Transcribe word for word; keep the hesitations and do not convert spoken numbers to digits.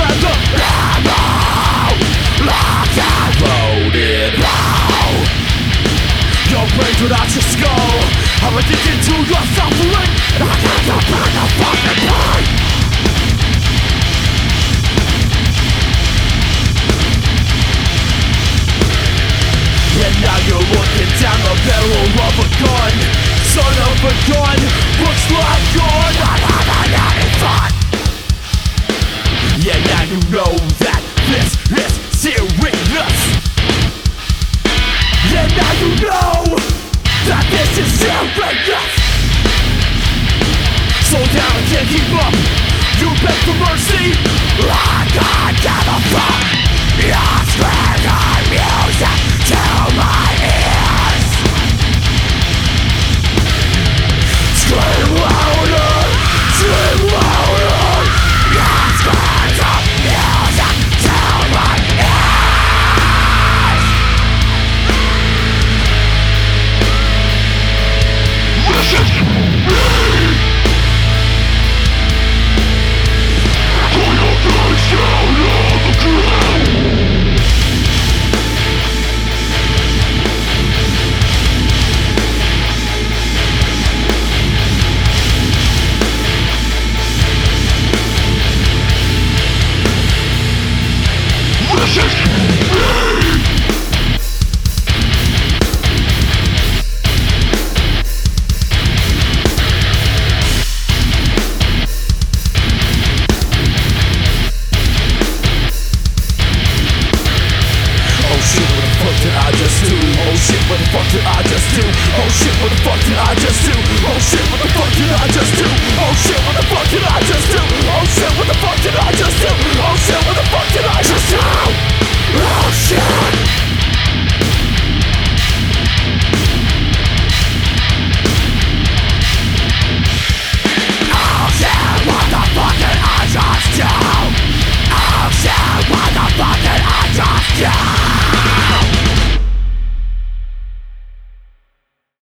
at the ammo, locked and loaded. Your brains without your skull, I'm addicted to your suffering, and I can't burn the fucking pain. And now you're looking down the barrel of a gun, son of a gun, looks like you're not having any fun. Yeah, now you know that this is serious. Yeah, now you know that this is serious. Slow down, I can't keep up. You beg for mercy, I can't give a fuck. You're screaming music to my ears. Scream louder, scream louder. You're screaming music to my ears. Listen to me. Put your face down on the ground. Listen to me. Oh shit, what the fuck did I just do? Oh shit, what the fuck did I just do? Oh shit, what the fuck did I just do? Oh shit, what the fuck did I just do? Oh shit, what